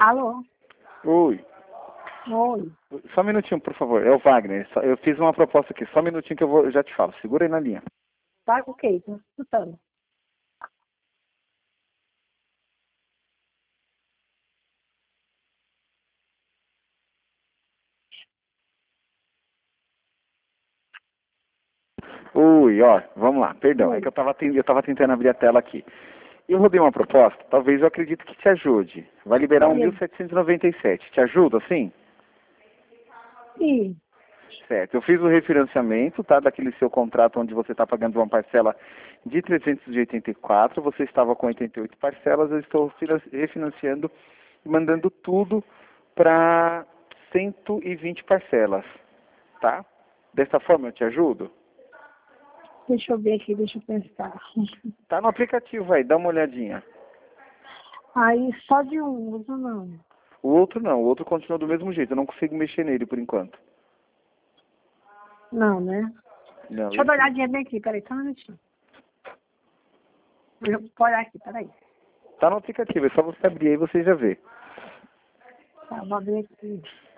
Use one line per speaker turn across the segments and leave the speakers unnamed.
Alô?
Oi.
Oi.
Só um minutinho, por favor. É o Wagner. Eu fiz uma proposta aqui. Só um minutinho que eu já te falo. Segura aí na linha.
Tá ok, tô escutando.
Oi, ó. Vamos lá. Perdão. É
Oi.
que eu tava tentando abrir a tela aqui. Eu rodei uma proposta. Talvez eu acredito que te ajude. Vai liberar
E aí?
1.797. Te ajuda, sim?
Sim.
Certo. Eu fiz o refinanciamento, tá? Daquele seu contrato onde você está pagando uma parcela de 384. Você estava com 88 parcelas. Eu estou refinanciando e mandando tudo para 120 parcelas, tá? Dessa forma eu te ajudo?
Deixa eu ver aqui, deixa eu pensar.
Tá no aplicativo aí, dá uma olhadinha.
Aí só de um uso não.
O outro não, o outro continua do mesmo jeito. Eu não consigo mexer nele por enquanto.
Não, né?
Não,
Deixa eu dar uma olhadinha bem aqui, peraí, só um minutinho. Vou olhar aqui, peraí.
tá no aplicativo, é só você abrir aí e você já vê.
Tá, vou abrir aqui.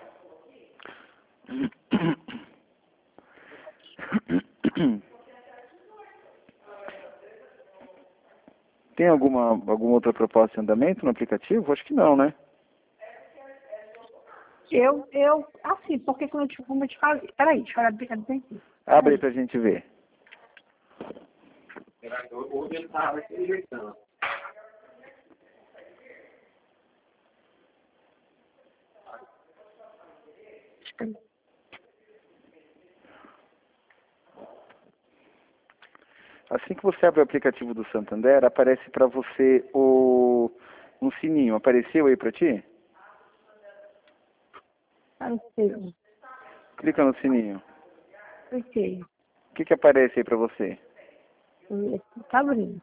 Tem alguma outra proposta em andamento no aplicativo? Acho que não, né?
Assim, porque como eu te falei, peraí, deixa eu abrir bem aqui.
Abre aí
Peraí.
pra gente ver. Assim que você abre o aplicativo do Santander, aparece para você um sininho. Apareceu aí para ti?
Apareceu.
Clica no sininho.
Ok.
O que aparece aí para você?
Tá abrindo.